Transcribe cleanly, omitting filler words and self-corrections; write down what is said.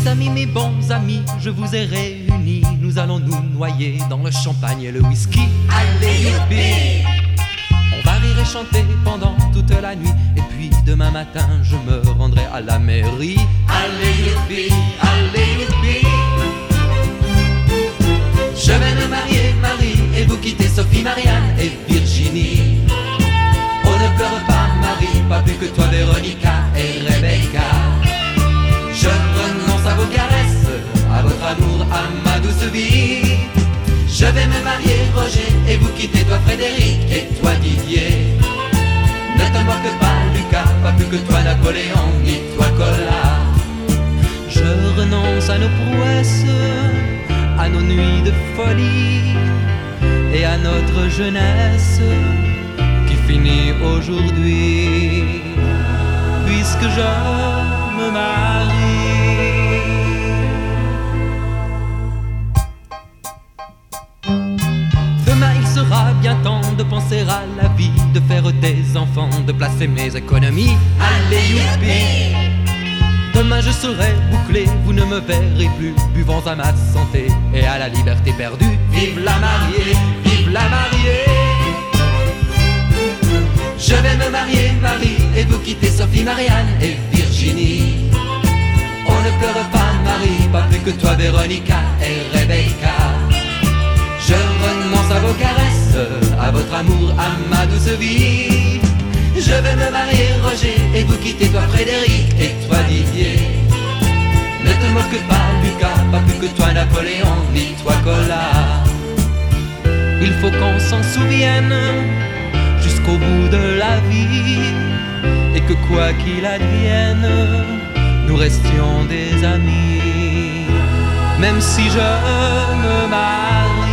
Mes amis, mes bons amis, je vous ai réunis. Nous allons nous noyer dans le champagne et le whisky. Allez, youpi! On va rire et chanter pendant toute la nuit. Et puis demain matin, je me rendrai à la mairie. Allez, youpi! Allez, youpi! Je vais me marier, Marie, et vous quitter Sophie, Marianne et Virginie. Oh, ne pleure pas, Marie, pas plus que toi, Véronica et Rebecca. Je renonce à vos caresses, à votre amour, à ma douce vie. Je vais me marier, Roger, et vous quitter, toi, Frédéric, et toi, Didier. Ne te moque pas, Lucas, pas plus que toi, Napoléon, ni toi, Colas. Je renonce à nos prouesses, à nos nuits de folie et à notre jeunesse qui finit aujourd'hui, puisque je me marie. Demain il sera bien temps de penser à la vie, de faire des enfants, de placer mes économies. Allez, youpi! Demain je serai bouclé, vous ne me verrez plus, buvant à ma santé et à la liberté perdue. Vive la mariée, vive la mariée. Je vais me marier, Marie, et vous quitter Sophie, Marianne et Virginie. On ne pleure pas, Marie, pas plus que toi, Véronica et Rebecca. Je renonce à vos caresses, à votre amour, à ma douce vie. Je vais me marier, Roger, et vous quitter, toi, Frédéric, et toi, Didier. Ne te moque pas, Lucas, pas plus que toi, Napoléon, ni toi, Colas. Il faut qu'on s'en souvienne jusqu'au bout de la vie, et que quoi qu'il advienne, nous restions des amis. Même si je me marie.